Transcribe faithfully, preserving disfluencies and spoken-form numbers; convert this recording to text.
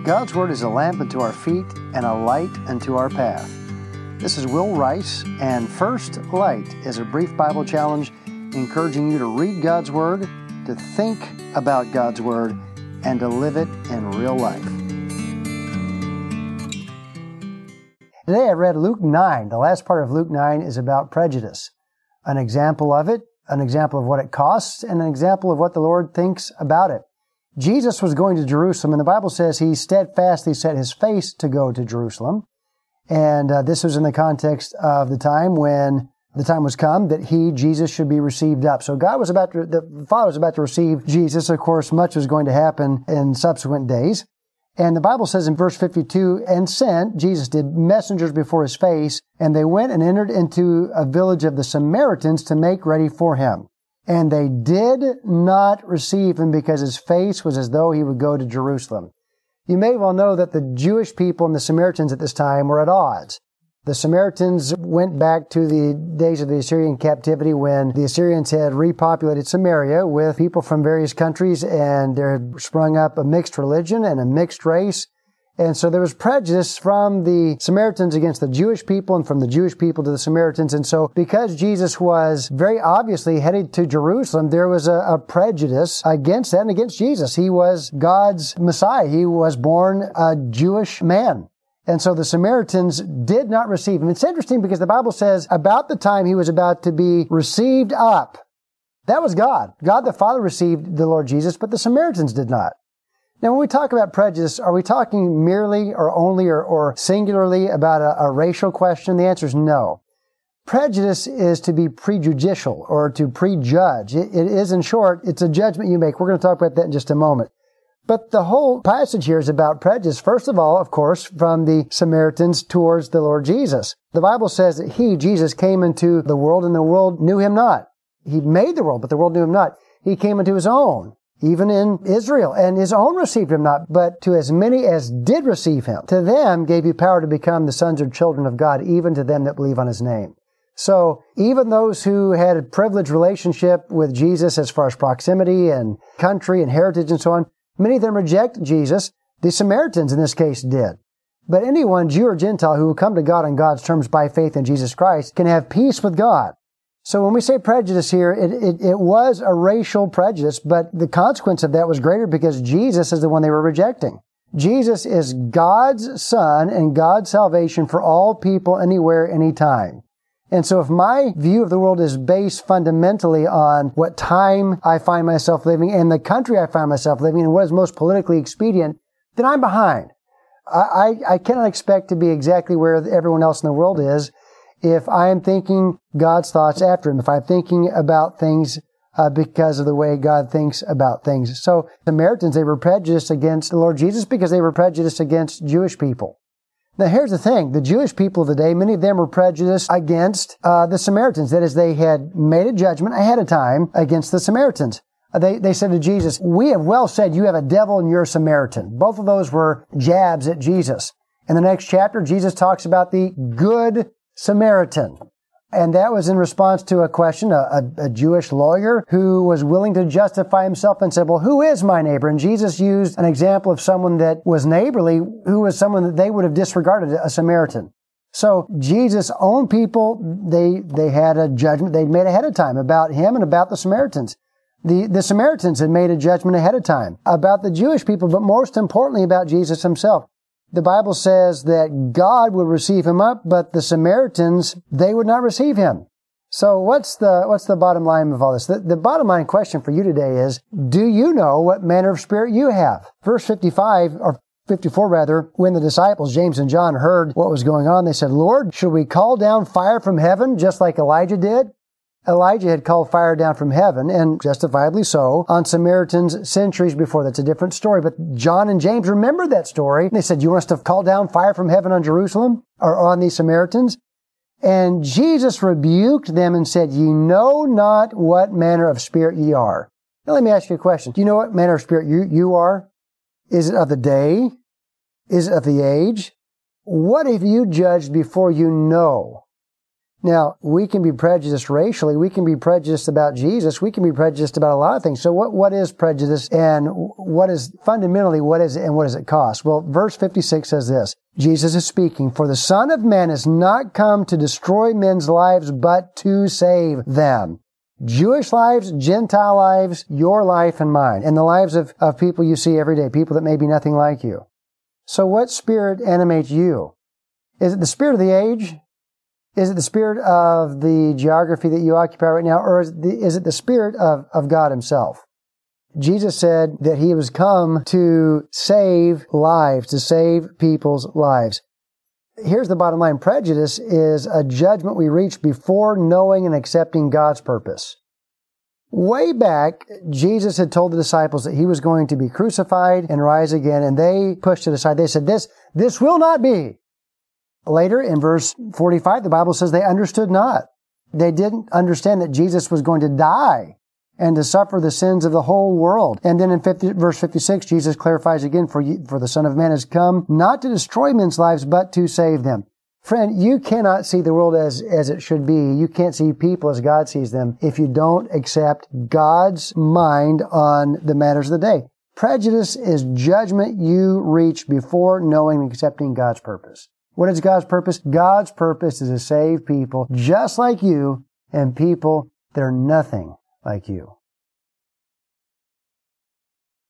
God's Word is a lamp unto our feet and a light unto our path. This is Will Rice, and First Light is a brief Bible challenge encouraging you to read God's Word, to think about God's Word, and to live it in real life. Today I read Luke nine. The last part of Luke nine is about prejudice. An example of it, an example of what it costs, and an example of what the Lord thinks about it. Jesus was going to Jerusalem, and the Bible says he steadfastly set his face to go to Jerusalem. And uh, this was in the context of the time when the time was come that he, Jesus, should be received up. So God was about to, the Father was about to receive Jesus. Of course, much was going to happen in subsequent days. And the Bible says in verse fifty-two, and sent, Jesus did, messengers before his face, and they went and entered into a village of the Samaritans to make ready for him. And they did not receive him because his face was as though he would go to Jerusalem. You may well know that the Jewish people and the Samaritans at this time were at odds. The Samaritans went back to the days of the Assyrian captivity when the Assyrians had repopulated Samaria with people from various countries, and there had sprung up a mixed religion and a mixed race. And so there was prejudice from the Samaritans against the Jewish people and from the Jewish people to the Samaritans. And so because Jesus was very obviously headed to Jerusalem, there was a, a prejudice against that and against Jesus. He was God's Messiah. He was born a Jewish man. And so the Samaritans did not receive him. It's interesting because the Bible says about the time he was about to be received up, that was God. God the Father received the Lord Jesus, but the Samaritans did not. Now, when we talk about prejudice, are we talking merely or only or, or singularly about a, a racial question? The answer is no. Prejudice is to be prejudicial or to prejudge. It, it is, in short, it's a judgment you make. We're going to talk about that in just a moment. But the whole passage here is about prejudice. First of all, of course, from the Samaritans towards the Lord Jesus. The Bible says that he, Jesus, came into the world and the world knew him not. He made the world, but the world knew him not. He came into his own, even in Israel, and his own received him not, but to as many as did receive him, to them gave he power to become the sons or children of God, even to them that believe on his name. So even those who had a privileged relationship with Jesus as far as proximity and country and heritage and so on, many of them reject Jesus. The Samaritans in this case did. But anyone, Jew or Gentile, who will come to God on God's terms by faith in Jesus Christ can have peace with God. So when we say prejudice here, it, it, it was a racial prejudice, but the consequence of that was greater because Jesus is the one they were rejecting. Jesus is God's Son and God's salvation for all people, anywhere, anytime. And so if my view of the world is based fundamentally on what time I find myself living and the country I find myself living in and what is most politically expedient, then I'm behind. I, I, I cannot expect to be exactly where everyone else in the world is if I am thinking God's thoughts after him, if I'm thinking about things uh, because of the way God thinks about things. So the Samaritans, they were prejudiced against the Lord Jesus because they were prejudiced against Jewish people. Now here's the thing, the Jewish people of the day, many of them were prejudiced against uh, the Samaritans. That is, they had made a judgment ahead of time against the Samaritans. Uh, they, they said to Jesus, we have well said you have a devil and you're a Samaritan. Both of those were jabs at Jesus. In the next chapter, Jesus talks about the good Samaritan. And that was in response to a question, a, a, a Jewish lawyer who was willing to justify himself and said, well, who is my neighbor? And Jesus used an example of someone that was neighborly, who was someone that they would have disregarded, a Samaritan. So Jesus' own people, they, they had a judgment they'd made ahead of time about him and about the Samaritans. The, the Samaritans had made a judgment ahead of time about the Jewish people, but most importantly about Jesus himself. The Bible says that God would receive him up, but the Samaritans, they would not receive him. So what's the, what's the bottom line of all this? The, the bottom line question for you today is, do you know what manner of spirit you have? Verse fifty-five, or fifty-four rather, when the disciples, James and John, heard what was going on, they said, Lord, should we call down fire from heaven just like Elijah did? Elijah had called fire down from heaven, and justifiably so, on Samaritans centuries before. That's a different story. But John and James remembered that story. They said, you want us to call down fire from heaven on Jerusalem or on these Samaritans? And Jesus rebuked them and said, ye know not what manner of spirit ye are. Now let me ask you a question. Do you know what manner of spirit you, you are? Is it of the day? Is it of the age? What have you judged before you know? Now, we can be prejudiced racially. We can be prejudiced about Jesus. We can be prejudiced about a lot of things. So what, what is prejudice, and what is fundamentally, what is it, and what does it cost? Well, verse fifty-six says this. Jesus is speaking, "For the Son of Man has not come to destroy men's lives, but to save them." Jewish lives, Gentile lives, your life and mine, and the lives of, of people you see every day, people that may be nothing like you. So what spirit animates you? Is it the spirit of the age? Is it the spirit of the geography that you occupy right now? Or is it the, is it the spirit of, of God himself? Jesus said that he was come to save lives, to save people's lives. Here's the bottom line. Prejudice is a judgment we reach before knowing and accepting God's purpose. Way back, Jesus had told the disciples that he was going to be crucified and rise again, and they pushed it aside. They said, this, this will not be. Later, in verse forty-five, the Bible says they understood not. They didn't understand that Jesus was going to die and to suffer the sins of the whole world. And then in fifty, verse fifty-six, Jesus clarifies again, for, you, for the Son of Man has come not to destroy men's lives, but to save them. Friend, you cannot see the world as, as it should be. You can't see people as God sees them if you don't accept God's mind on the matters of the day. Prejudice is judgment you reach before knowing and accepting God's purpose. What is God's purpose? God's purpose is to save people just like you and people that are nothing like you.